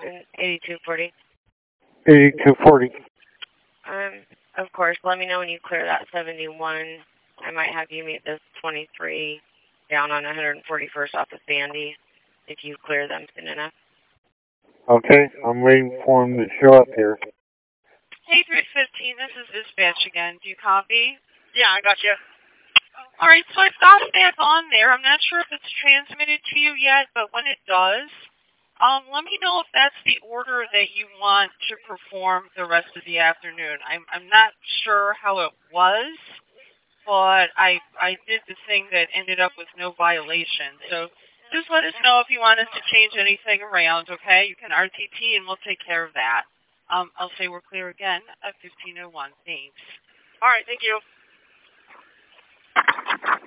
8240. 8240. Of course, let me know when you clear that 71. I might have you meet this 23 down on 141st off of Sandy if you clear them soon enough. Okay, I'm waiting for him to show up here. Hey, 315, this is Dispatch again. Do you copy? Yeah, I got you. All right, so I've got it back on there. I'm not sure if it's transmitted to you yet, but when it does, let me know if that's the order that you want to perform the rest of the afternoon. I'm not sure how it was, but I did the thing that ended up with no violation. So just let us know if you want us to change anything around, okay? You can RTT and we'll take care of that. I'll say we're clear again at 1501. Thanks. All right, thank you.